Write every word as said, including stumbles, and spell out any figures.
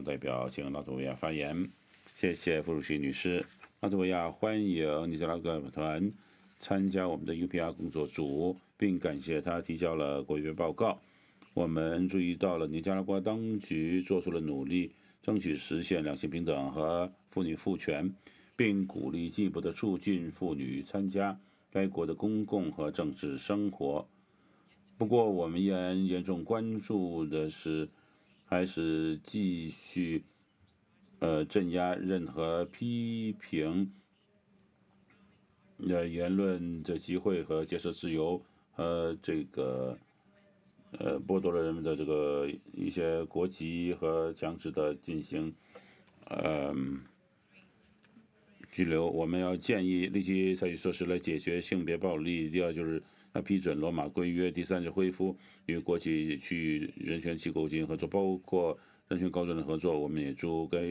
代表请拉脱维亚发言。谢谢傅主席女士。拉脱维亚欢迎尼加拉瓜团参加我们的 U P R 工作组，并感谢他提交了国约报告。我们注意到了尼加拉瓜当局做出了努力，争取实现两性平等和妇女赋权，并鼓励进一步的促进妇女参加该国的公共和政治生活。不过，我们也严重关注的是，还是继续呃镇压任何批评呃言论的集会和结社自由，和这个呃剥夺了人们的这个一些国籍和强制的进行呃拘留。我们要建议立即采取措施来解决性别暴力。第二就是要批准罗马规约。第三是恢复与国际区域人权机构进行合作，包括人权高端的合作。我们也祝该